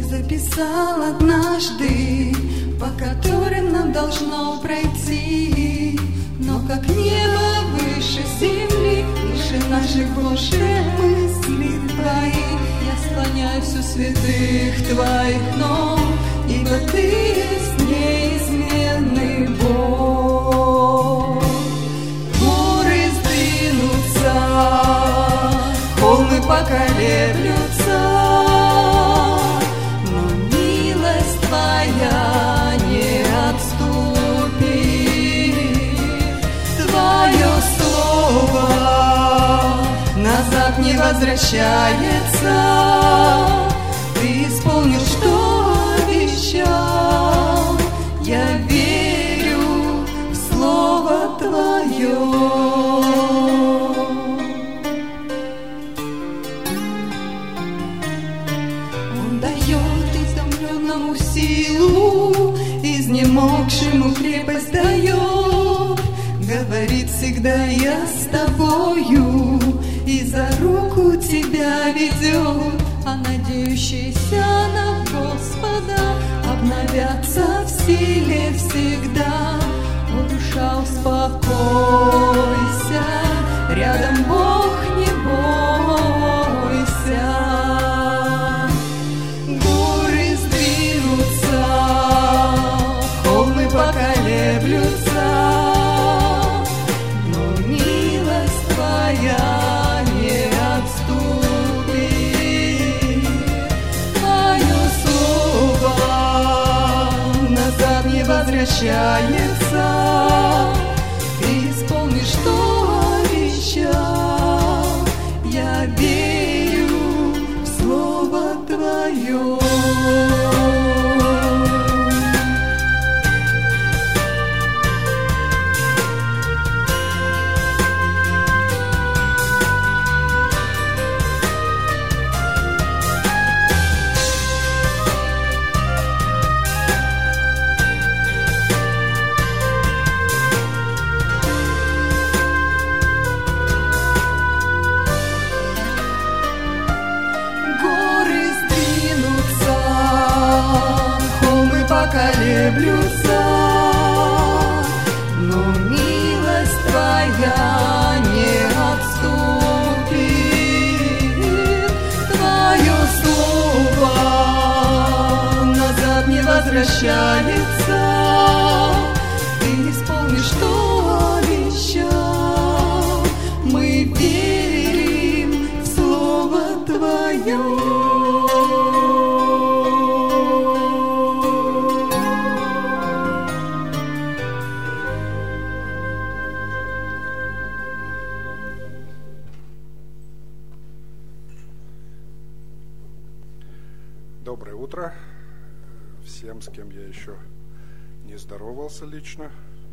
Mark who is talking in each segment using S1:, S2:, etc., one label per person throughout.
S1: записал однажды, по которым нам должно пройти. Но как небо выше земли, выше наших Божьих мыслей твоих, я склоняюсь у святых твоих ног, ибо ты есть неизменный Бог. Горы сдвинутся, холмы поколеблются, но милость твоя не отступит. Твое слово назад не возвращается. Ты исполнишь, что обещал. Я верю в слово твое. Он дает изумленному силу, изнемогшему крепость дает. Говорит всегда: я с тобою, и за руку тебя ведет. А надеющиеся на Господа обновятся в силе всегда. О, душа, успокойся, рядом Бог, не бойся. Горы сдвинутся, холмы поколеблются, но милость твоя не отступит. Твое слово назад не возвращается. Ты исполнишь, что обещал. Я верю в слово твое. Поколеблются, но милость твоя не отступит. Твое слово назад не возвращается. Ты исполнишь, что обещал. Мы верим в слово твое.
S2: Доброе утро всем, с кем я еще не здоровался лично.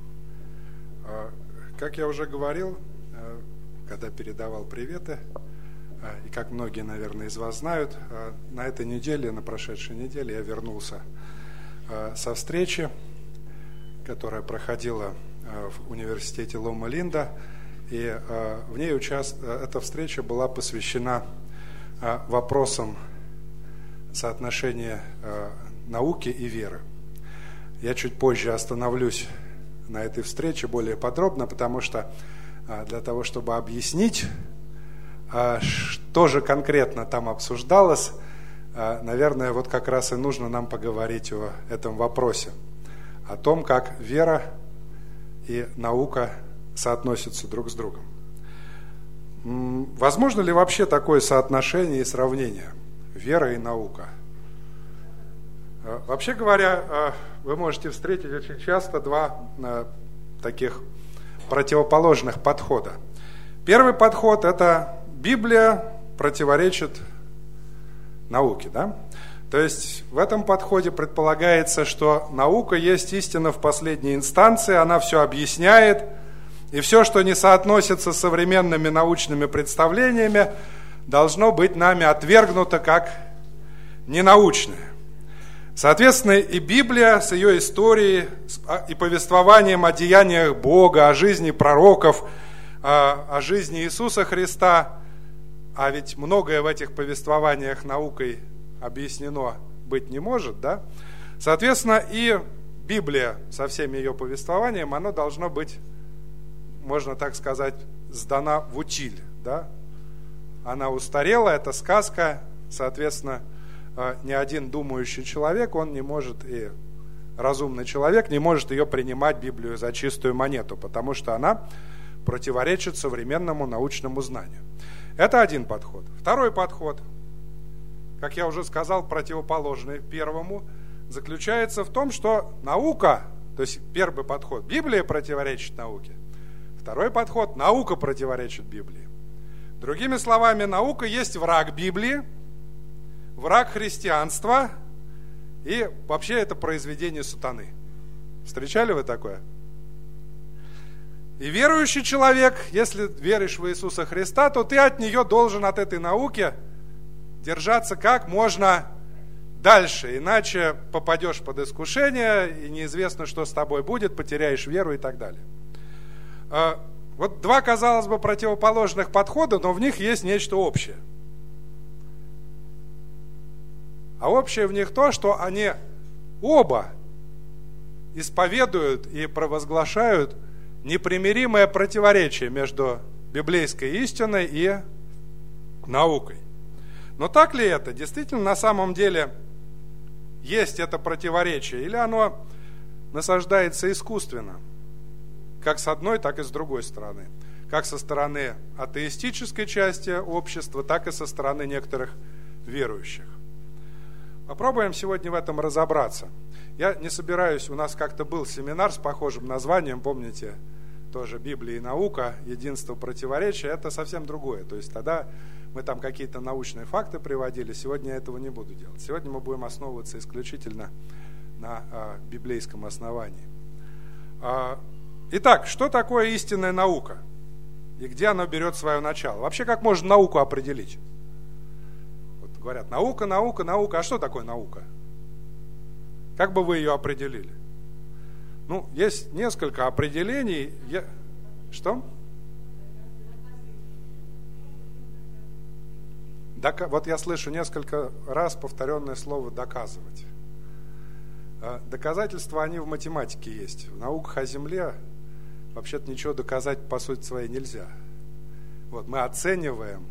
S2: Как я уже говорил, когда передавал приветы, и как многие, наверное, из вас знают, на этой неделе, на прошедшей неделе я вернулся со встречи, которая проходила в университете Лома-Линда, и в ней эта встреча была посвящена вопросам соотношения науки и веры. Я чуть позже остановлюсь на этой встрече более подробно, потому что для того, чтобы объяснить, что же конкретно там обсуждалось, наверное, вот как раз и нужно нам поговорить о этом вопросе, о том, как вера и наука соотносятся друг с другом. Возможно ли вообще такое соотношение и сравнение? Вера и наука. Вообще говоря, вы можете встретить очень часто два таких противоположных подхода. Первый подход – это Библия противоречит науке, да? То есть в этом подходе предполагается, что наука есть истина в последней инстанции, она все объясняет, и все, что не соотносится с современными научными представлениями, должно быть нами отвергнуто как ненаучное. Соответственно, и Библия с ее историей и повествованием о деяниях Бога, о жизни пророков, о жизни Иисуса Христа, а ведь многое в этих повествованиях наукой объяснено быть не может, да? Соответственно, и Библия со всем ее повествованием, оно должно быть, можно так сказать, сдана в утиль, да? Она устарела, это сказка, соответственно, ни один думающий человек, он не может, и разумный человек не может ее принимать, Библию, за чистую монету, потому что она противоречит современному научному знанию. Это один подход. Второй подход, как я уже сказал, противоположный первому, заключается в том, что наука, то есть первый подход, Библия противоречит науке. Второй подход, наука противоречит Библии. Другими словами, наука есть враг Библии, враг христианства, и вообще это произведение сатаны. Встречали вы такое? И верующий человек, если веришь в Иисуса Христа, то ты от нее должен, от этой науки, держаться как можно дальше, иначе попадешь под искушение, и неизвестно, что с тобой будет, потеряешь веру и так далее. Вот два, казалось бы, противоположных подхода, но в них есть нечто общее. А общее в них то, что они оба исповедуют и провозглашают непримиримое противоречие между библейской истиной и наукой. Но так ли это? Действительно, на самом деле есть это противоречие, или оно насаждается искусственно, как с одной, так и с другой стороны, как со стороны атеистической части общества, так и со стороны некоторых верующих. Попробуем сегодня в этом разобраться. Я не собираюсь, у нас как-то был семинар с похожим названием, помните, тоже Библия и наука, единство, противоречия, это совсем другое. То есть тогда мы там какие-то научные факты приводили, сегодня я этого не буду делать. Сегодня мы будем основываться исключительно на библейском основании. Итак, что такое истинная наука? И где она берет свое начало? Вообще, как можно науку определить? Вот говорят, наука, наука, наука. А что такое наука? Как бы вы ее определили? Ну, есть несколько определений. Что? Вот я слышу несколько раз повторенное слово «доказывать». Доказательства, они в математике есть. В науках о Земле вообще-то ничего доказать по сути своей нельзя. Вот, мы оцениваем,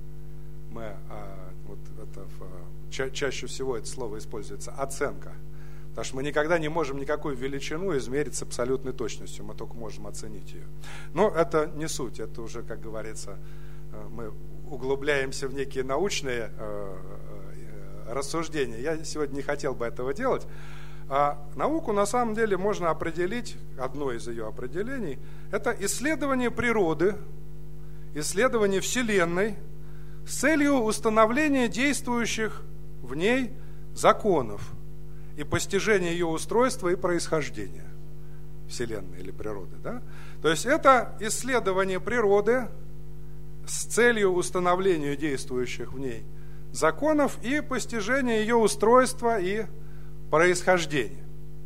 S2: чаще всего это слово используется, оценка. Потому что мы никогда не можем никакую величину измерить с абсолютной точностью, мы только можем оценить ее. Но это не суть, это уже, как говорится, мы углубляемся в некие научные рассуждения. Я сегодня не хотел бы этого делать. А науку на самом деле можно определить, одно из ее определений, это исследование природы, исследование Вселенной с целью установления действующих в ней законов и постижения ее устройства и происхождения Вселенной или природы. Да? То есть это исследование природы с целью установления действующих в ней законов и постижения ее устройства и происхождения.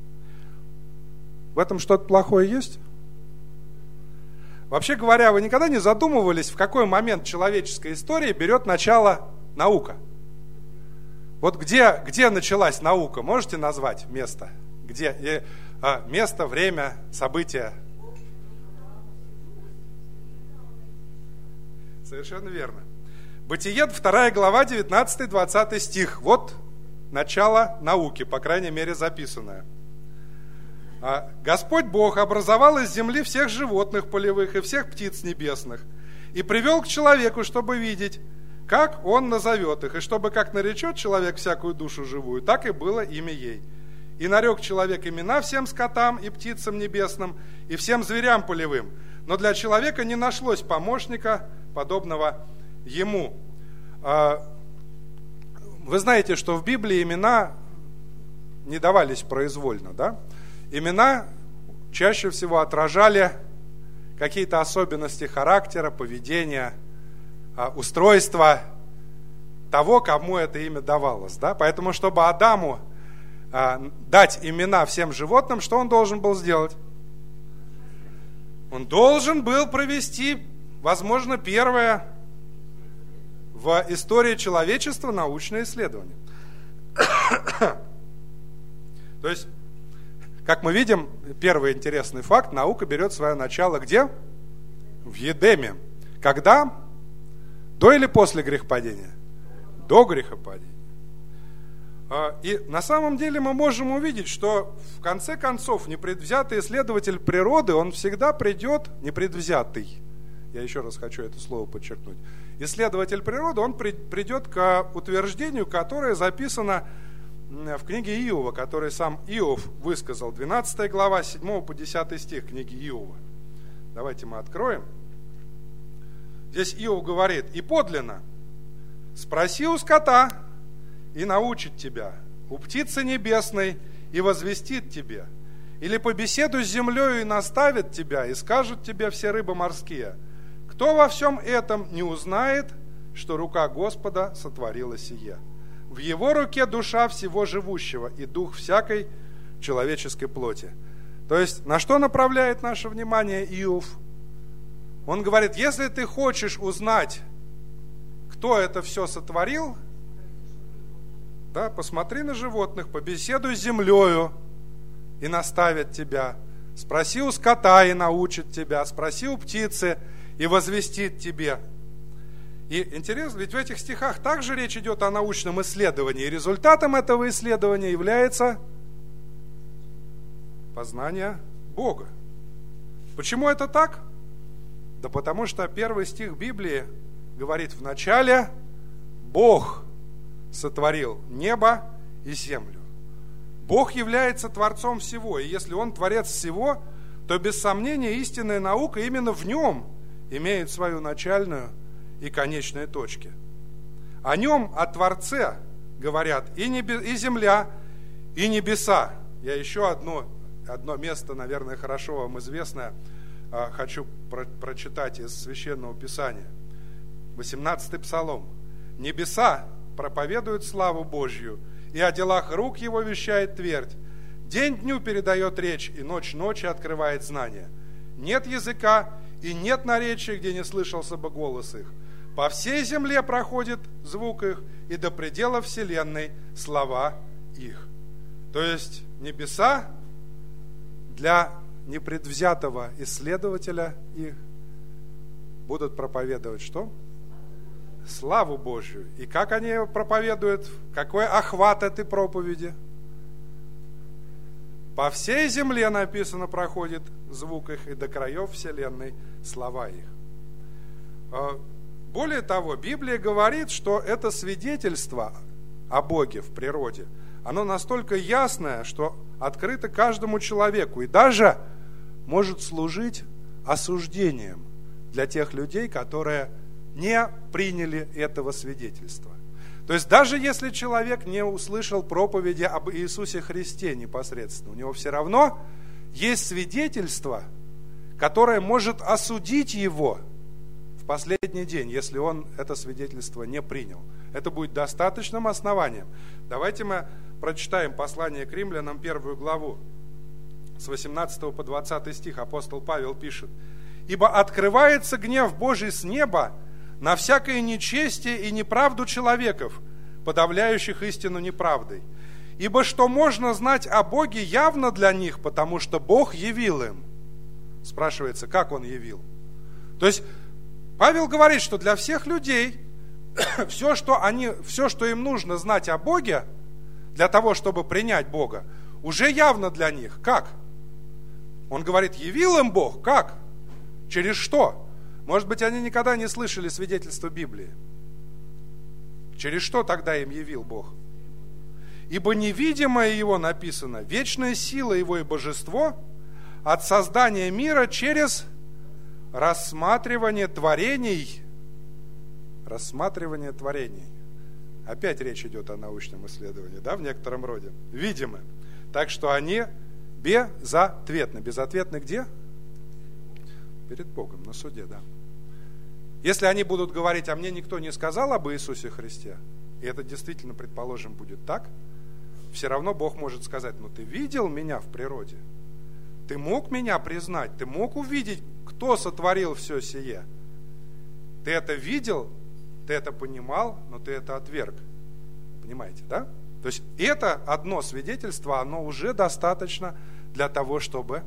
S2: В этом что-то плохое есть? Вообще говоря, вы никогда не задумывались, в какой момент человеческой истории берет начало наука? Вот где началась наука? Можете назвать место? Где? Место, время, события? Совершенно верно. Бытие, 2 глава, 19-20 стих. Вот начало науки, по крайней мере, записанное. Господь Бог образовал из земли всех животных полевых и всех птиц небесных и привел к человеку, чтобы видеть, как он назовет их, и чтобы как наречет человек всякую душу живую, так и было имя ей. И нарек человек имена всем скотам и птицам небесным и всем зверям полевым, но для человека не нашлось помощника, подобного ему. Вы знаете, что в Библии имена не давались произвольно, да? Имена чаще всего отражали какие-то особенности характера, поведения, устройства того, кому это имя давалось, да? Поэтому, чтобы Адаму дать имена всем животным, что он должен был сделать? Он должен был провести, возможно, первое в истории человечества научное исследование. То есть, как мы видим, первый интересный факт, наука берет свое начало где? В Едеме. Когда? До или после грехопадения? До грехопадения. И на самом деле мы можем увидеть, что в конце концов непредвзятый исследователь природы, он всегда придет, непредвзятый, я еще раз хочу это слово подчеркнуть, исследователь природы, он придет к утверждению, которое записано в книге Иова, который сам Иов высказал, 12 глава, 7 по 10 стих книги Иова. Давайте мы откроем. Здесь Иов говорит: «И подлинно, спроси у скота, и научит тебя, у птицы небесной, и возвестит тебе, или побеседуй с землею, и наставит тебя, и скажут тебе все рыбы морские. Кто во всем этом не узнает, что рука Господа сотворила сие? В его руке душа всего живущего и дух всякой человеческой плоти». То есть, на что направляет наше внимание Иов? Он говорит, если ты хочешь узнать, кто это все сотворил, да, посмотри на животных, побеседуй с землею, и наставят тебя. Спроси у скота, и научит тебя. Спроси у птицы, и возвестит тебе. И интересно, ведь в этих стихах также речь идет о научном исследовании. И результатом этого исследования является познание Бога. Почему это так? Да потому что первый стих Библии говорит: вначале Бог сотворил небо и землю. Бог является Творцом всего, и если Он Творец всего, то без сомнения истинная наука именно в Нем имеет свою начальную и конечные точки. О Нем, о Творце говорят и земля, и небеса. Я еще одно место, наверное, хорошо вам известное, хочу прочитать из Священного Писания. 18-й Псалом. «Небеса проповедуют славу Божью, и о делах рук Его вещает твердь. День дню передает речь, и ночь ночи открывает знания. Нет языка и нет наречия, где не слышался бы голос их. По всей земле проходит звук их, и до предела вселенной слова их». То есть небеса для непредвзятого исследователя их будут проповедовать что? Славу Божью. И как они проповедуют? Какой охват этой проповеди? По всей земле, написано, проходит звук их, и до краев вселенной слова их. Более того, Библия говорит, что это свидетельство о Боге в природе, оно настолько ясное, что открыто каждому человеку и даже может служить осуждением для тех людей, которые не приняли этого свидетельства. То есть даже если человек не услышал проповеди об Иисусе Христе непосредственно, у него все равно есть свидетельство, которое может осудить его в последний день, если он это свидетельство не принял. Это будет достаточным основанием. Давайте мы прочитаем послание к Римлянам, 1 главу, с 18 по 20 стих. Апостол Павел пишет: «Ибо открывается гнев Божий с неба на всякое нечестие и неправду человеков, подавляющих истину неправдой. Ибо что можно знать о Боге явно для них, потому что Бог явил им». Спрашивается, как Он явил? То есть Павел говорит, что для всех людей все, что им нужно знать о Боге, для того, чтобы принять Бога, уже явно для них. Как? Он говорит, явил им Бог. Как? Через что? Может быть, они никогда не слышали свидетельства Библии. Через что тогда им явил Бог? «Ибо невидимое Его написано, вечная сила Его и божество от создания мира через рассматривание творений». Рассматривание творений. Опять речь идет о научном исследовании, да, в некотором роде. Видимы. Так что они безответны. Безответны где? Перед Богом, на суде, да. Если они будут говорить, а мне никто не сказал об Иисусе Христе, и это действительно, предположим, будет так, все равно Бог может сказать, ну ты видел меня в природе? Ты мог меня признать? Ты мог увидеть, кто сотворил все сие? Ты это видел? Ты это понимал, но ты это отверг. Понимаете, да? То есть это одно свидетельство, оно уже достаточно для того, чтобы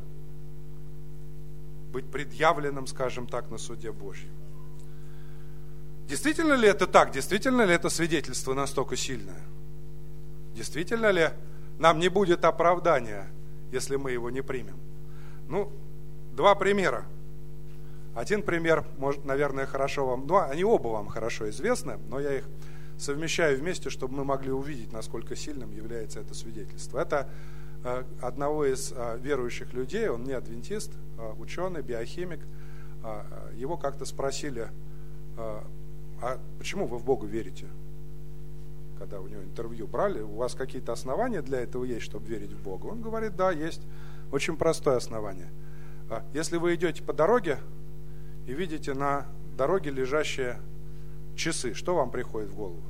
S2: быть предъявленным, скажем так, на суде Божьем. Действительно ли это так? Действительно ли это свидетельство настолько сильное? Действительно ли нам не будет оправдания, если мы его не примем? Два примера. Один пример, может, наверное, хорошо вам, они оба вам хорошо известны, но я их совмещаю вместе, чтобы мы могли увидеть, насколько сильным является это свидетельство. Это одного из верующих людей, он не адвентист, ученый, биохимик. Его как-то спросили: а почему вы в Бога верите? Когда у него интервью брали, у вас какие-то основания для этого есть, чтобы верить в Бога? Он говорит: да, есть. Очень простое основание. Если вы идете по дороге и видите на дороге лежащие часы, что вам приходит в голову?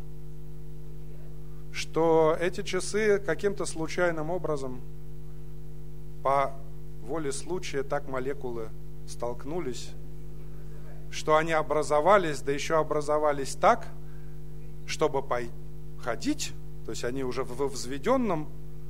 S2: Что эти часы каким-то случайным образом, по воле случая, так молекулы столкнулись, что они образовались, да еще образовались так, чтобы ходить, то есть они уже в взведенном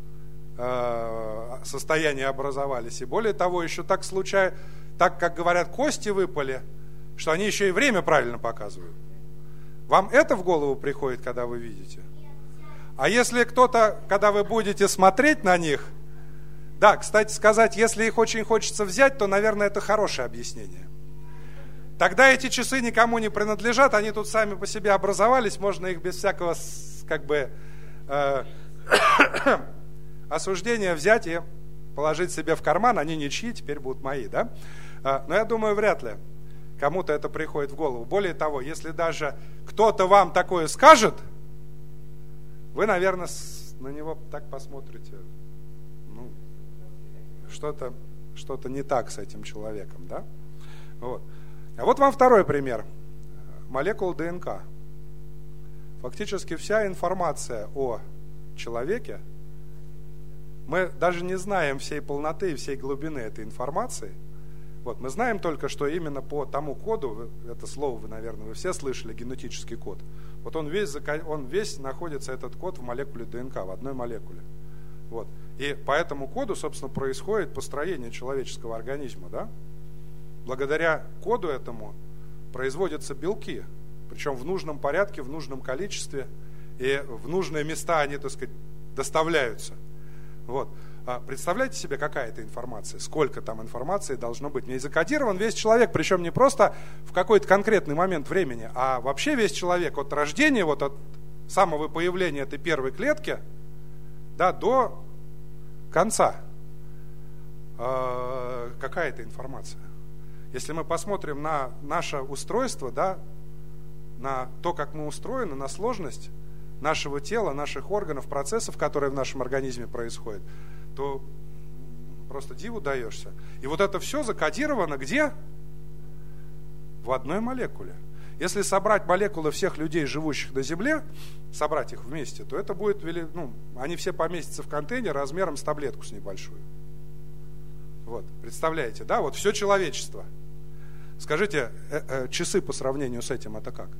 S2: состоянии образовались, и более того, еще так случайно, так, как говорят, кости выпали, что они еще и время правильно показывают. Вам это в голову приходит, когда вы видите? А если кто-то, когда вы будете смотреть на них, да, кстати сказать, если их очень хочется взять, то, наверное, это хорошее объяснение. Тогда эти часы никому не принадлежат, они тут сами по себе образовались, можно их без всякого, осуждения взять и положить себе в карман, они ничьи, теперь будут мои, да? Но я думаю, вряд ли кому-то это приходит в голову. Более того, если даже кто-то вам такое скажет, вы, наверное, на него так посмотрите, что-то не так с этим человеком, да? Вот. А вот вам второй пример. Молекула ДНК. Фактически вся информация о человеке, мы даже не знаем всей полноты и всей глубины этой информации. Вот, мы знаем только, что именно по тому коду, это слово вы, наверное, вы все слышали, генетический код. Вот он весь находится, этот код, в молекуле ДНК, в одной молекуле. Вот. И по этому коду, собственно, происходит построение человеческого организма, да? Благодаря коду этому производятся белки, причем в нужном порядке, в нужном количестве, и в нужные места они, так сказать, доставляются. Вот. Представляете себе, какая это информация, сколько там информации должно быть. Не закодирован весь человек, причем не просто в какой-то конкретный момент времени, а вообще весь человек от рождения, вот от самого появления этой первой клетки, да, до конца. Какая это информация? Если мы посмотрим на наше устройство, да, на то, как мы устроены, на сложность нашего тела, наших органов, процессов, которые в нашем организме происходят, то просто диву даешься. И вот это все закодировано где? В одной молекуле. Если собрать молекулы всех людей, живущих на Земле, собрать их вместе, то это будет, они все поместятся в контейнер размером с таблетку с небольшую. Вот, представляете, да? Вот все человечество. Скажите, часы по сравнению с этим это как?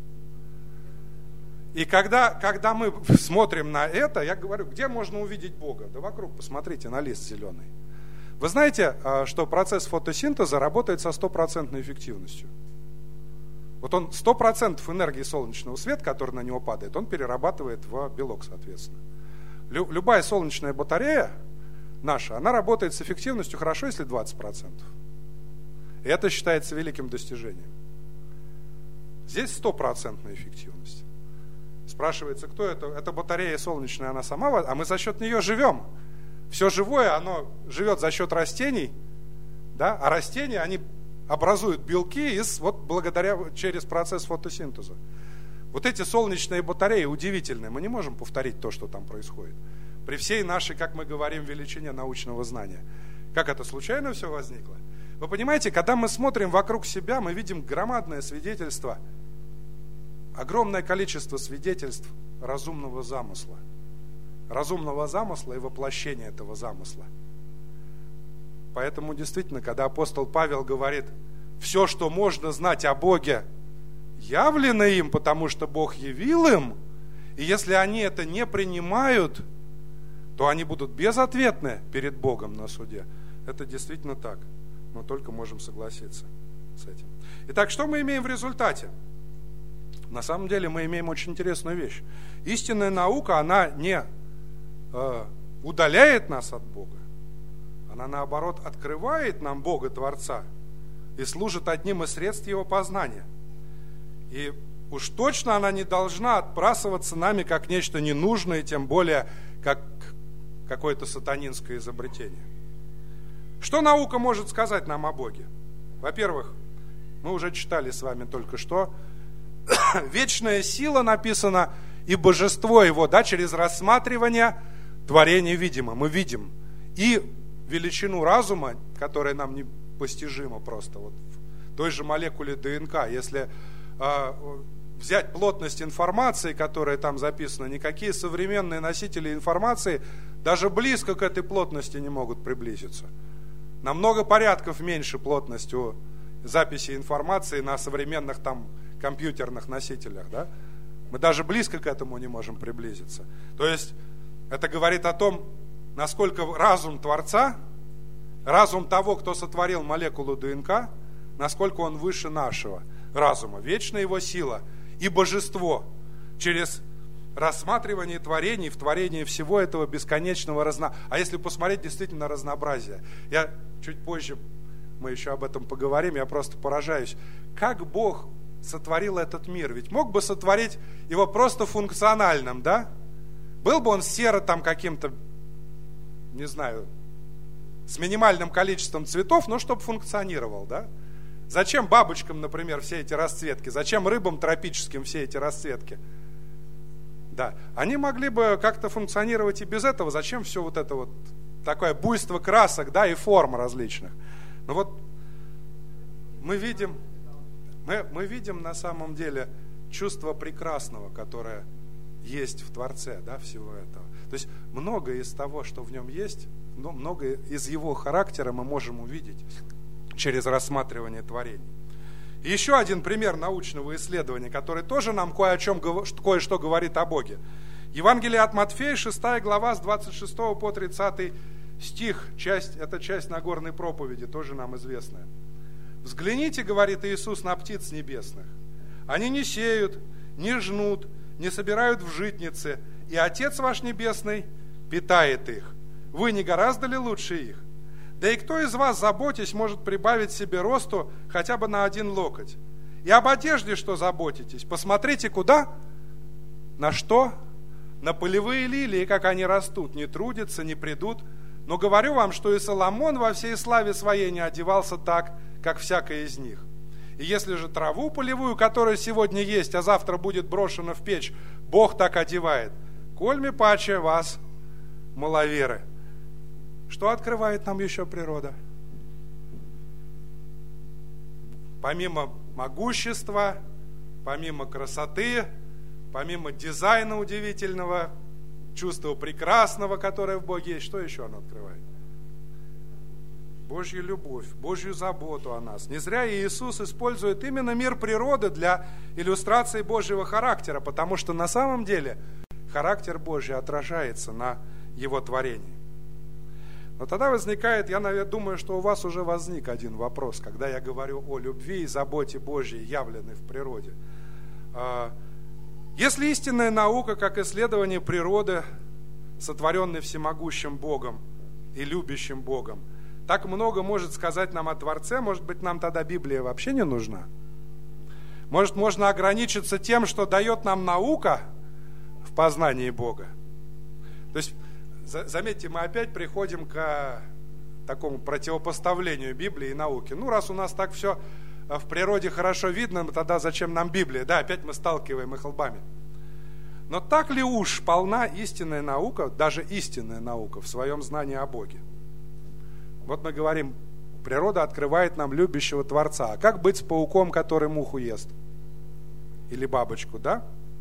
S2: И когда мы смотрим на это, я говорю, где можно увидеть Бога? Да вокруг, посмотрите на лист зеленый. Вы знаете, что процесс фотосинтеза работает со 100% эффективностью? Вот он 100% энергии солнечного света, который на него падает, он перерабатывает в белок, соответственно. Любая солнечная батарея наша, она работает с эффективностью хорошо, если 20%. И это считается великим достижением. Здесь 100% эффективность. Спрашивается, кто это? Это батарея солнечная, она сама, а мы за счет нее живем. Все живое, оно живет за счет растений, да? А растения, они образуют белки через процесс фотосинтеза. Вот эти солнечные батареи удивительные. Мы не можем повторить то, что там происходит. При всей нашей, как мы говорим, величине научного знания. Как это случайно все возникло? Вы понимаете, когда мы смотрим вокруг себя, мы видим громадное свидетельство, огромное количество свидетельств разумного замысла. Разумного замысла и воплощения этого замысла. Поэтому действительно, когда апостол Павел говорит, все, что можно знать о Боге, явлено им, потому что Бог явил им, И если они это не принимают, то они будут безответны перед Богом на суде. Это действительно так. Мы только можем согласиться с этим. Итак, что мы имеем в результате? На самом деле мы имеем очень интересную вещь. Истинная наука, она не удаляет нас от Бога. Она, наоборот, открывает нам Бога Творца и служит одним из средств Его познания. И уж точно она не должна отбрасываться нами как нечто ненужное, тем более как какое-то сатанинское изобретение. Что наука может сказать нам о Боге? Во-первых, мы уже читали с вами только что, вечная сила написана, и божество Его, через рассматривание творения видимо. Мы видим и величину разума, которая нам непостижима просто. Вот в той же молекуле ДНК, если взять плотность информации, которая там записана, никакие современные носители информации даже близко к этой плотности не могут приблизиться. На много порядков меньше плотность у записи информации на современных там компьютерных носителях, да? Мы даже близко к этому не можем приблизиться. То есть это говорит о том, насколько разум Творца, разум того, кто сотворил молекулу ДНК, насколько он выше нашего разума. Вечная его сила и божество через рассматривание творений, в творении всего этого бесконечного А если посмотреть действительно разнообразие, я чуть позже, мы еще об этом поговорим, я просто поражаюсь, как Бог сотворил этот мир. Ведь мог бы сотворить его просто функциональным, да? Был бы он серо там каким-то, не знаю, с минимальным количеством цветов, но чтобы функционировал, да? Зачем бабочкам, например, все эти расцветки? Зачем рыбам тропическим все эти расцветки? Да, они могли бы как-то функционировать и без этого. Зачем все вот это вот такое буйство красок, да, и форм различных? Но вот мы видим на самом деле чувство прекрасного, которое есть в Творце, да, всего этого. То есть многое из того, что в нем есть, многое из его характера мы можем увидеть через рассматривание творений. И еще один пример научного исследования, который тоже нам кое-что говорит о Боге. Евангелие от Матфея, 6 глава, с 26 по 30 стих, это часть Нагорной проповеди, тоже нам известная. «Взгляните, — говорит Иисус, — на птиц небесных. Они не сеют, не жнут, не собирают в житницы, и Отец ваш Небесный питает их. Вы не гораздо ли лучше их? Да и кто из вас, заботясь, может прибавить себе росту хотя бы на 1 локоть? И об одежде что заботитесь? Посмотрите, куда? На что? На полевые лилии, как они растут, не трудятся, не придут. Но говорю вам, что и Соломон во всей славе своей не одевался так, как всякая из них. И если же траву полевую, которая сегодня есть, а завтра будет брошена в печь, Бог так одевает, кольми паче вас, маловеры». Что открывает нам еще природа? Помимо могущества, помимо красоты, помимо дизайна удивительного, чувства прекрасного, которое в Боге есть, что еще оно открывает? Божью любовь, Божью заботу о нас. Не зря Иисус использует именно мир природы для иллюстрации Божьего характера, потому что на самом деле характер Божий отражается на Его творении. Но тогда возникает, я думаю, что у вас уже возник один вопрос, когда я говорю о любви и заботе Божьей, явленной в природе. Если истинная наука, как исследование природы, сотворенной всемогущим Богом и любящим Богом, так много может сказать нам о Творце, может быть, нам тогда Библия вообще не нужна? Может, можно ограничиться тем, что дает нам наука в познании Бога? То есть, заметьте, мы опять приходим к такому противопоставлению Библии и науки. Раз у нас так все в природе хорошо видно, тогда зачем нам Библия? Да, опять мы сталкиваем их лбами. Но так ли уж полна истинная наука, даже истинная наука в своем знании о Боге? Вот мы говорим, природа открывает нам любящего Творца. А как быть с пауком, который муху ест? Или бабочку, да?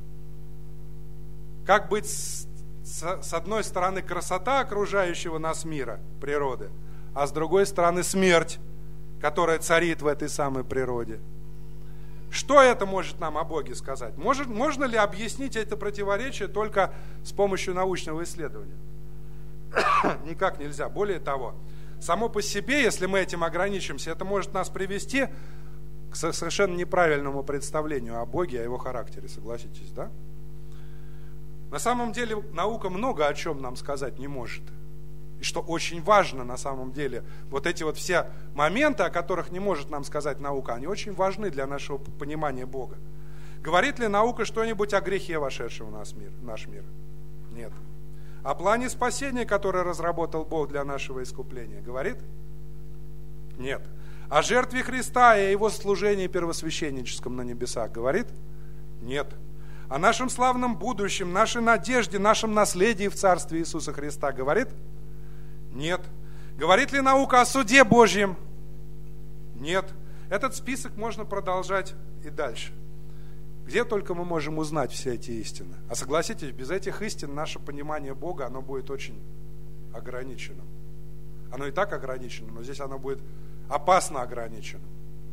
S2: Как быть с одной стороны красота окружающего нас мира, природы, а с другой стороны смерть, которая царит в этой самой природе? Что это может нам о Боге сказать? Можно ли объяснить это противоречие только с помощью научного исследования? Никак нельзя. Более того, само по себе, если мы этим ограничимся, это может нас привести к совершенно неправильному представлению о Боге, о Его характере, согласитесь, да? На самом деле наука много о чем нам сказать не может. И что очень важно на самом деле, вот эти вот все моменты, о которых не может нам сказать наука, они очень важны для нашего понимания Бога. Говорит ли наука что-нибудь о грехе, вошедшем в наш мир? Нет. О плане спасения, который разработал Бог для нашего искупления, говорит? Нет. О жертве Христа и о Его служении первосвященническом на небесах, говорит? Нет. О нашем славном будущем, нашей надежде, нашем наследии в Царстве Иисуса Христа, говорит? Нет. Говорит ли наука о суде Божьем? Нет. Этот список можно продолжать и дальше. Где только мы можем узнать все эти истины. А согласитесь, без этих истин наше понимание Бога, оно будет очень ограниченным. Оно и так ограничено, но здесь оно будет опасно ограниченным.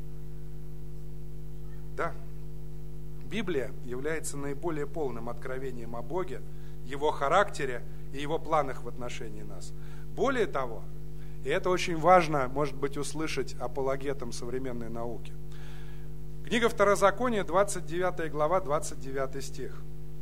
S2: Да. Библия является наиболее полным откровением о Боге, Его характере и Его планах в отношении нас. Более того, и это очень важно, может быть, услышать апологетам современной науки. Книга Второзакония, 29 глава, 29 стих.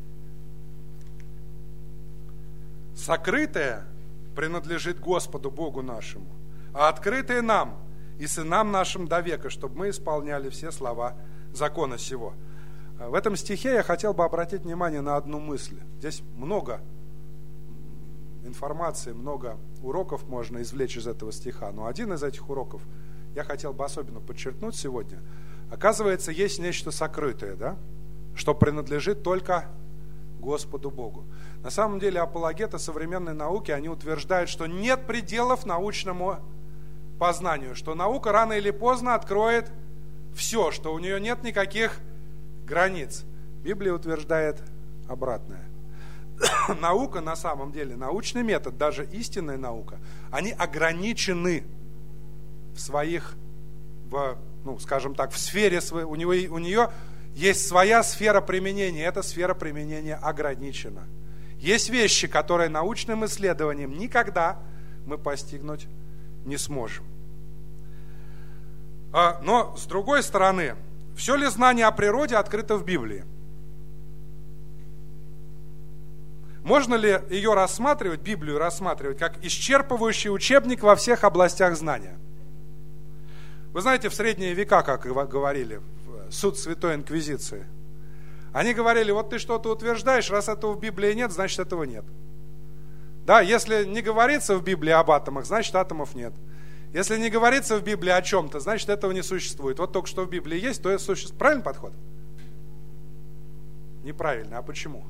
S2: «Сокрытое принадлежит Господу Богу нашему, а открытое нам и сынам нашим до века, чтобы мы исполняли все слова закона сего». В этом стихе я хотел бы обратить внимание на одну мысль. Здесь много информации, много уроков можно извлечь из этого стиха. Но один из этих уроков я хотел бы особенно подчеркнуть сегодня. Оказывается, есть нечто сокрытое, да? Что принадлежит только Господу Богу. На самом деле апологеты современной науки, они утверждают, что нет пределов научному познанию, что наука рано или поздно откроет все, что у нее нет никаких границ. Библия утверждает обратное. Наука на самом деле, научный метод, даже истинная наука, они ограничены в своих, скажем так, в сфере своей, у нее есть своя сфера применения, эта сфера применения ограничена. Есть вещи, которые научным исследованием никогда мы постигнуть не сможем. Но, с другой стороны, все ли знание о природе открыто в Библии? Можно ли ее рассматривать, Библию рассматривать, как исчерпывающий учебник во всех областях знания? Вы знаете, в средние века, как говорили, суд Святой Инквизиции, они говорили, вот ты что-то утверждаешь, раз этого в Библии нет, значит этого нет. Да, если не говорится в Библии об атомах, значит атомов нет. Если не говорится в Библии о чем-то, значит этого не существует. Вот только что в Библии есть, то это существует. Правильный подход? Неправильно. А почему?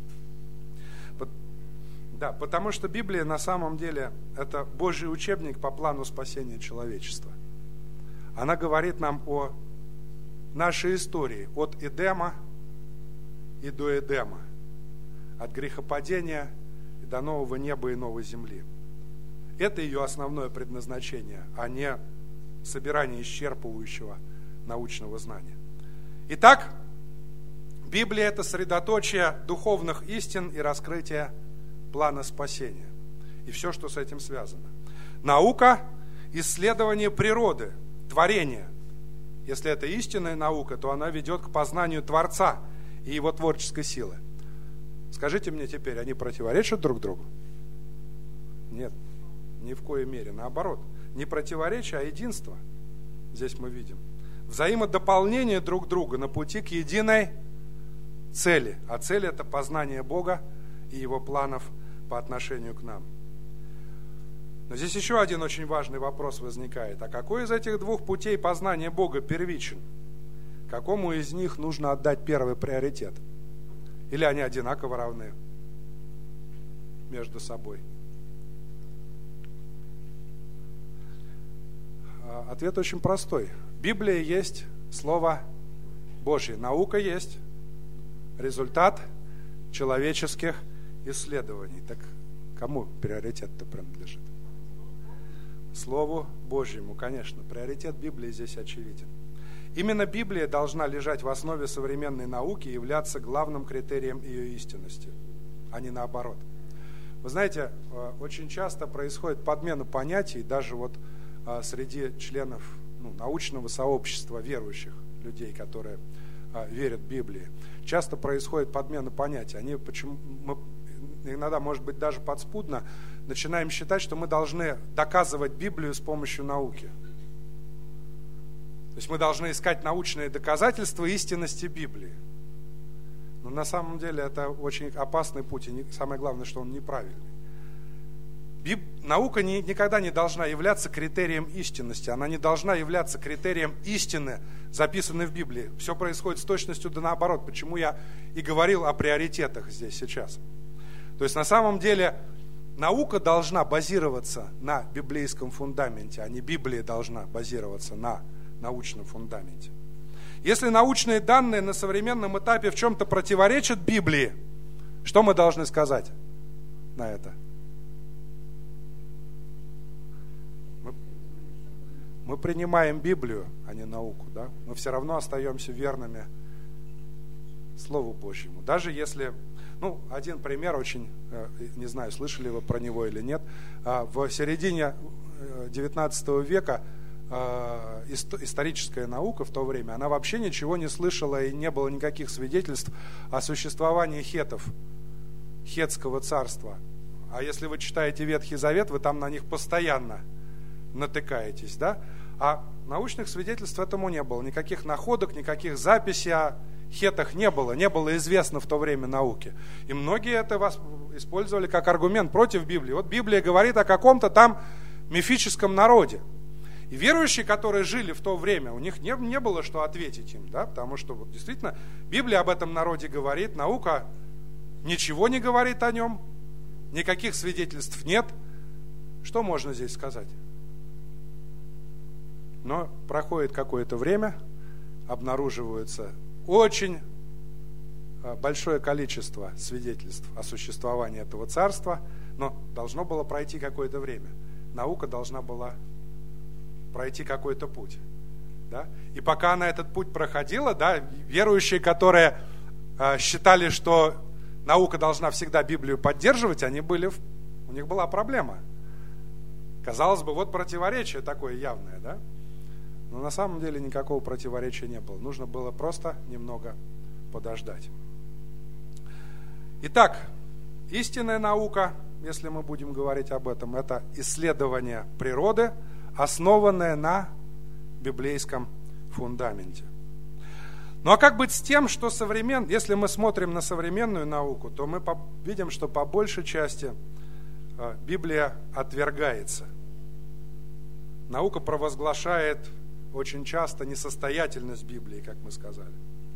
S2: Да, потому что Библия на самом деле это Божий учебник по плану спасения человечества. Она говорит нам о нашей истории от Эдема и до Эдема, от грехопадения и до нового неба и новой земли. Это ее основное предназначение, а не собирание исчерпывающего научного знания. Итак, Библия – это средоточие духовных истин и раскрытие плана спасения. И все, что с этим связано. Наука – исследование природы, творения. Если это истинная наука, то она ведет к познанию Творца и Его творческой силы. Скажите мне теперь, они противоречат друг другу? Нет, ни в коей мере. Наоборот, не противоречие, а единство. Здесь мы видим. Взаимодополнение друг друга на пути к единой цели. А цель – это познание Бога и Его планов по отношению к нам. Но здесь еще один очень важный вопрос возникает. А какой из этих двух путей познания Бога первичен? Какому из них нужно отдать первый приоритет? Или они одинаково равны между собой? Ответ очень простой. Библия есть Слово Божье. Наука есть результат человеческих исследований. Так кому приоритет-то принадлежит? Слову Божьему, конечно. Приоритет Библии здесь очевиден. Именно Библия должна лежать в основе современной науки и являться главным критерием ее истинности, а не наоборот. Вы знаете, очень часто происходит подмена понятий даже вот среди членов научного сообщества верующих людей, которые верят Библии. Часто происходит подмена понятий. Мы иногда, может быть, даже подспудно начинаем считать, что мы должны доказывать Библию с помощью науки. То есть мы должны искать научные доказательства истинности Библии. Но на самом деле это очень опасный путь, и самое главное, что он неправильный. Наука никогда не должна являться критерием истинности, она не должна являться критерием истины, записанной в Библии. Все происходит с точностью да наоборот, почему я и говорил о приоритетах здесь сейчас. То есть на самом деле наука должна базироваться на библейском фундаменте, а не Библия должна базироваться на научном фундаменте. Если научные данные на современном этапе в чем-то противоречат Библии, что мы должны сказать на это? Мы принимаем Библию, а не науку, да? Мы все равно остаемся верными Слову Божьему. Даже если, один пример очень, не знаю, слышали вы про него или нет, в середине 19 века историческая наука в то время, она вообще ничего не слышала и не было никаких свидетельств о существовании хеттов, хеттского царства. А если вы читаете Ветхий Завет, вы там на них постоянно натыкаетесь, да? А научных свидетельств этому не было, никаких находок, никаких записей о хеттах не было известно в то время науки. И многие это использовали как аргумент против Библии. Вот Библия говорит о каком-то там мифическом народе. И верующие, которые жили в то время, у них не было что ответить им, да? Потому что вот, действительно Библия об этом народе говорит, наука ничего не говорит о нем, никаких свидетельств нет. Что можно здесь сказать? Но проходит какое-то время, обнаруживается очень большое количество свидетельств о существовании этого царства, но должно было пройти какое-то время. Наука должна была пройти какой-то путь. Да? И пока она этот путь проходила, да, верующие, которые считали, что наука должна всегда Библию поддерживать, у них была проблема. Казалось бы, вот противоречие такое явное, да? Но на самом деле никакого противоречия не было. Нужно было просто немного подождать. Итак, истинная наука, если мы будем говорить об этом, это исследование природы, основанное на библейском фундаменте. Ну а как быть с тем, что если мы смотрим на современную науку, то мы видим, что по большей части Библия отвергается. Наука провозглашает очень часто несостоятельность Библии, как мы сказали.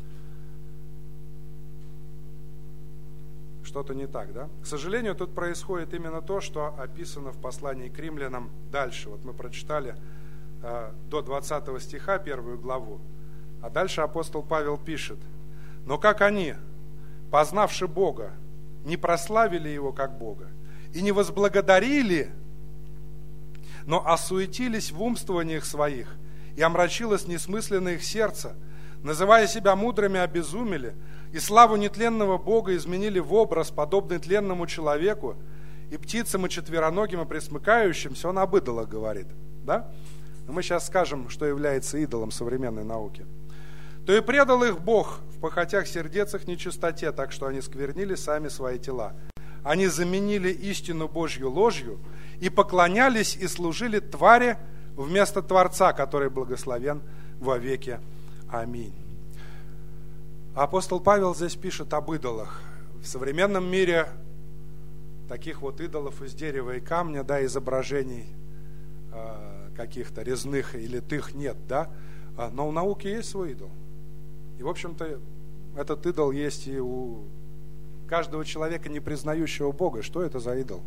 S2: Что-то не так, да? К сожалению, тут происходит именно то, что описано в послании к римлянам дальше. Вот мы прочитали до 20 стиха, 1 главу. А дальше апостол Павел пишет: «Но как они, познавши Бога, не прославили Его как Бога и не возблагодарили, но осуетились в умствованиях своих, и омрачилось несмысленное их сердце, называя себя мудрыми, обезумели, и славу нетленного Бога изменили в образ, подобный тленному человеку, и птицам, и четвероногим, и пресмыкающимся». Он об идолах говорит, да? Но мы сейчас скажем, что является идолом современной науки. «То и предал их Бог в похотях сердец их нечистоте, так что они сквернили сами свои тела. Они заменили истину Божью ложью и поклонялись и служили твари вместо Творца, который благословен вовеки. Аминь». Апостол Павел здесь пишет об идолах. В современном мире таких вот идолов из дерева и камня, да, изображений каких-то резных и литых нет, да, но у науки есть свой идол. И, в общем-то, этот идол есть и у каждого человека, не признающего Бога. Что это за идол?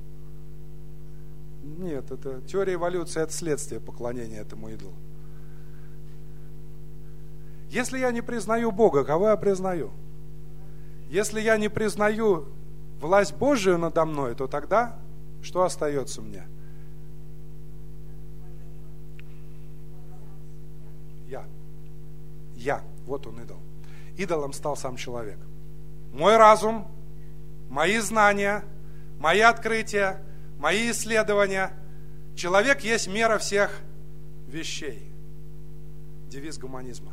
S2: Нет, это теория эволюции, это следствие поклонения этому идолу. Если я не признаю Бога, кого я признаю? Если я не признаю власть Божию надо мной, то тогда что остается мне? Я. Вот он идол. Идолом стал сам человек. Мой разум, мои знания, мои открытия, мои исследования. Человек есть мера всех вещей. Девиз гуманизма.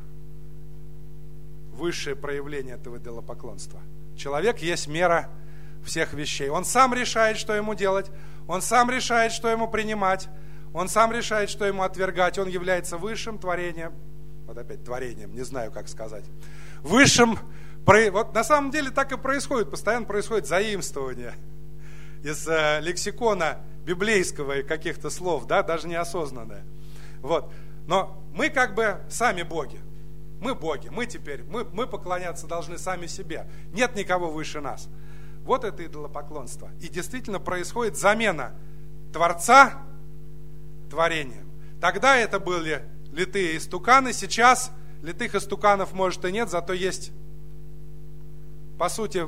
S2: Высшее проявление этого идолопоклонства. Человек есть мера всех вещей. Он сам решает, что ему делать. Он сам решает, что ему принимать. Он сам решает, что ему отвергать. Он является высшим творением. Вот опять творением, не знаю, как сказать. Высшим. Вот на самом деле так и происходит. Постоянно происходит заимствование из лексикона библейского и каких-то слов, да, даже неосознанное. Вот. Но мы как бы сами боги. Мы боги. Мы поклоняться должны сами себе. Нет никого выше нас. Вот это идолопоклонство. И действительно происходит замена Творца творением. Тогда это были литые истуканы, сейчас литых истуканов может и нет, зато есть, по сути,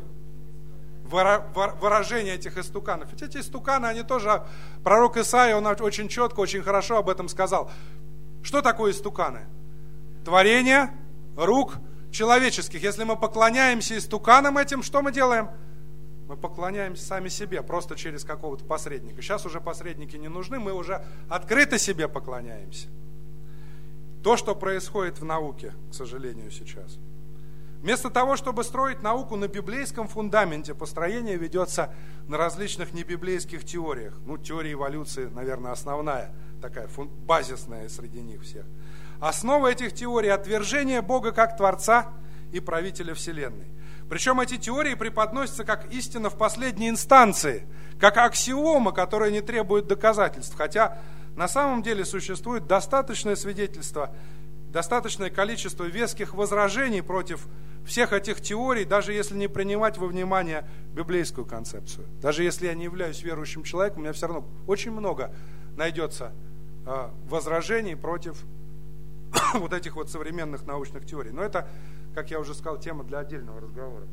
S2: выражение этих истуканов. Ведь эти истуканы, они тоже, пророк Исаия, он очень четко, очень хорошо об этом сказал. Что такое истуканы? Творение рук человеческих. Если мы поклоняемся истуканам этим, что мы делаем? Мы поклоняемся сами себе, просто через какого-то посредника. Сейчас уже посредники не нужны, мы уже открыто себе поклоняемся. То, что происходит в науке, к сожалению, сейчас. Вместо того, чтобы строить науку на библейском фундаменте, построение ведется на различных небиблейских теориях. Теория эволюции, наверное, основная, такая базисная среди них всех. Основа этих теорий – отвержение Бога как Творца и правителя Вселенной. Причем эти теории преподносятся как истина в последней инстанции, как аксиома, которая не требует доказательств. Хотя на самом деле существует достаточное свидетельство, достаточное количество веских возражений против всех этих теорий, даже если не принимать во внимание библейскую концепцию. Даже если я не являюсь верующим человеком, у меня все равно очень много найдется возражений против вот этих вот современных научных теорий. Но это, как я уже сказал, тема для отдельного разговора.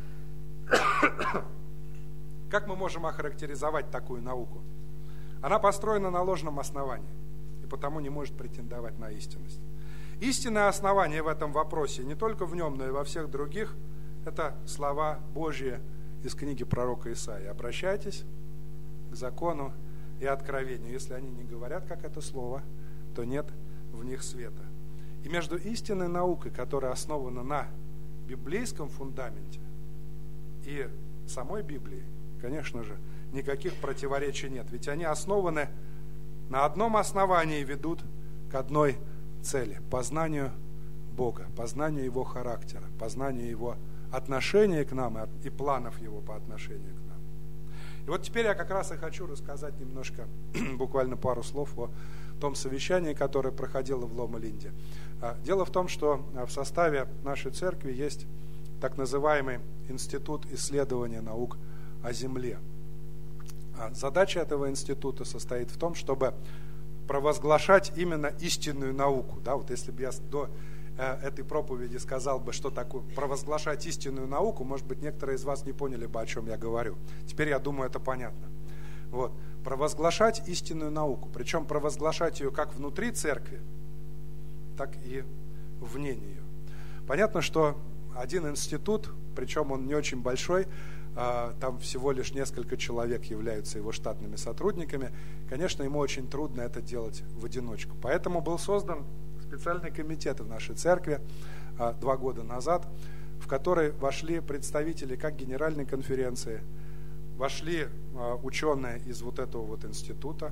S2: Как мы можем охарактеризовать такую науку? Она построена на ложном основании и потому не может претендовать на истинность. Истинное основание в этом вопросе, не только в нем, но и во всех других, это слова Божьи из книги пророка Исаии. Обращайтесь к закону и откровению. Если они не говорят, как это слово, то нет в них света. И между истинной наукой, которая основана на библейском фундаменте, и самой Библией, конечно же, никаких противоречий нет. Ведь они основаны на одном основании, ведут к одной цели – познанию Бога, познанию Его характера, познанию Его отношения к нам и планов Его по отношению к нам. И вот теперь я как раз и хочу рассказать немножко, буквально пару слов о том совещании, которое проходило в Лома-Линде. Дело в том, что в составе нашей церкви есть так называемый Институт исследования наук о Земле. Задача этого института состоит в том, чтобы провозглашать именно истинную науку. Да, вот если бы я до этой проповеди сказал бы, что такое провозглашать истинную науку, может быть, некоторые из вас не поняли бы, о чем я говорю. Теперь, я думаю, это понятно. Вот. Провозглашать истинную науку. Причем провозглашать ее как внутри церкви, так и вне нее. Понятно, что один институт, причем он не очень большой, там всего лишь несколько человек являются его штатными сотрудниками. Конечно, ему очень трудно это делать в одиночку. Поэтому был создан специальный комитет в нашей церкви 2 года назад, в который вошли представители как Генеральной конференции, вошли ученые из вот этого вот института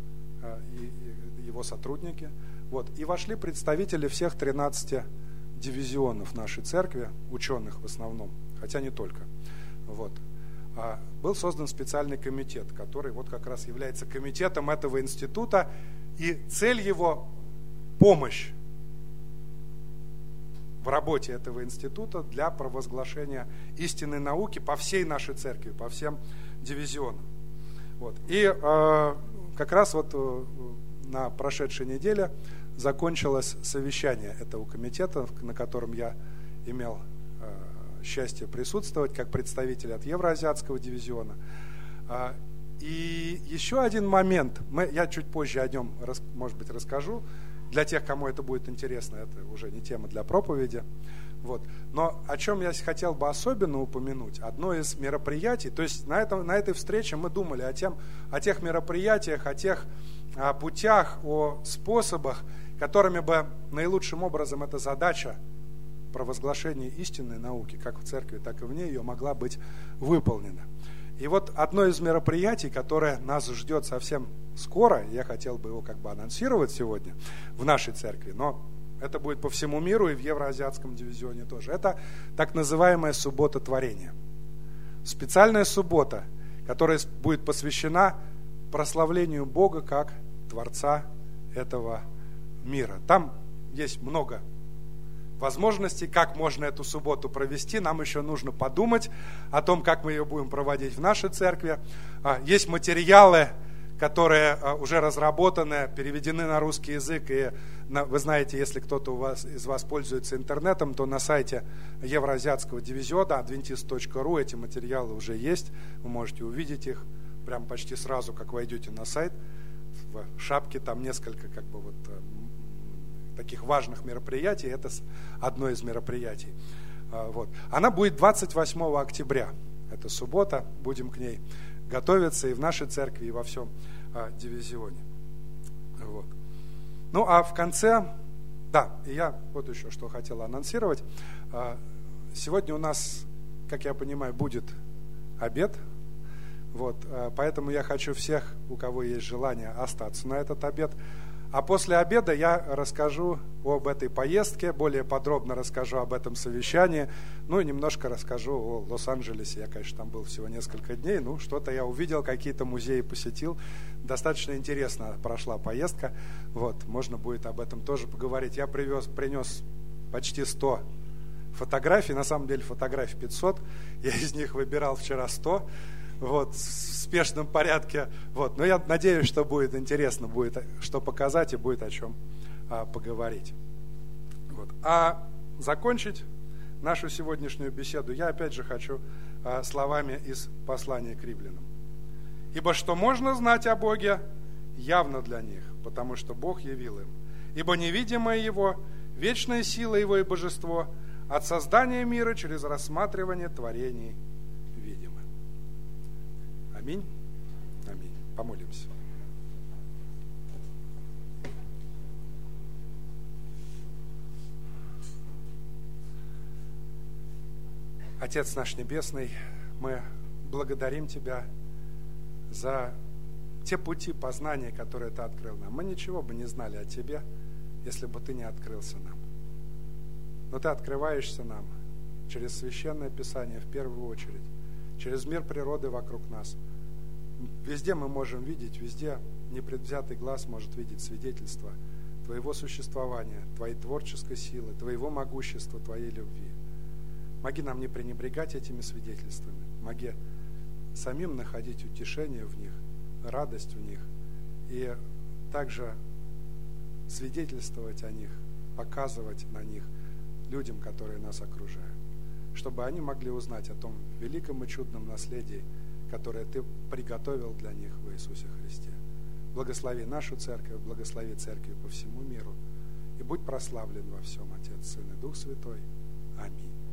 S2: и его сотрудники, вот, и вошли представители всех 13 дивизионов нашей церкви, ученых в основном, хотя не только. Вот. Был создан специальный комитет, который вот как раз является комитетом этого института, и цель его – помощь в работе этого института для провозглашения истинной науки по всей нашей церкви, по всем дивизионам. Вот. И как раз вот на прошедшей неделе закончилось совещание этого комитета, на котором я имел счастье присутствовать как представитель от Евроазиатского дивизиона. И еще один момент, я чуть позже о нем, может быть, расскажу, Для тех, кому это будет интересно, это уже не тема для проповеди. Вот. Но о чем я хотел бы особенно упомянуть, одно из мероприятий, то есть на этой встрече мы думали о тех мероприятиях, о тех путях, о способах, которыми бы наилучшим образом эта задача провозглашения истинной науки, как в церкви, так и вне ее, могла быть выполнена. И вот одно из мероприятий, которое нас ждет совсем скоро, я хотел бы его анонсировать сегодня в нашей церкви, но это будет по всему миру и в Евроазиатском дивизионе тоже. Это так называемая суббота творения. Специальная суббота, которая будет посвящена прославлению Бога как Творца этого мира. Там есть много возможностей, как можно эту субботу провести. Нам еще нужно подумать о том, как мы ее будем проводить в нашей церкви. Есть материалы, которые уже разработаны, переведены на русский язык. И вы знаете, если кто-то из вас пользуется интернетом, то на сайте Евроазиатского дивизиона adventist.ru эти материалы уже есть. Вы можете увидеть их прям почти сразу, как войдете на сайт. В шапке там несколько таких важных мероприятий. Это одно из мероприятий. Вот. Она будет 28 октября. Это суббота. Будем к ней готовиться и в нашей церкви, и во всем дивизионе. Вот. Ну, а в конце, и я вот еще что хотел анонсировать. Сегодня у нас, как я понимаю, будет обед. Вот. Поэтому я хочу всех, у кого есть желание, остаться на этот обед. А после обеда я расскажу об этой поездке, более подробно расскажу об этом совещании, ну и немножко расскажу о Лос-Анджелесе. Я, конечно, там был всего несколько дней, что-то я увидел, какие-то музеи посетил. Достаточно интересно прошла поездка, вот, можно будет об этом тоже поговорить. Я принес почти 100 фотографий, на самом деле фотографий 500, я из них выбирал вчера 100. Вот, в спешном порядке. Вот. Но я надеюсь, что будет интересно, будет что показать и будет о чем поговорить. Вот. А закончить нашу сегодняшнюю беседу я опять же хочу словами из послания к Римлянам. «Ибо что можно знать о Боге, явно для них, потому что Бог явил им. Ибо невидимое Его, вечная сила Его и божество от создания мира через рассматривание творений видимы». Аминь. Аминь. Помолимся. Отец наш Небесный, мы благодарим Тебя за те пути познания, которые Ты открыл нам. Мы ничего бы не знали о Тебе, если бы Ты не открылся нам. Но Ты открываешься нам через Священное Писание в первую очередь, через мир природы вокруг нас. Везде мы можем видеть, везде непредвзятый глаз может видеть свидетельство Твоего существования, Твоей творческой силы, Твоего могущества, Твоей любви. Помоги нам не пренебрегать этими свидетельствами. Помоги самим находить утешение в них, радость в них и также свидетельствовать о них, показывать на них людям, которые нас окружают, чтобы они могли узнать о том великом и чудном наследии, которое Ты приготовил для них в Иисусе Христе. Благослови нашу церковь, благослови церкви по всему миру и будь прославлен во всем, Отец, Сын и Дух Святой. Аминь.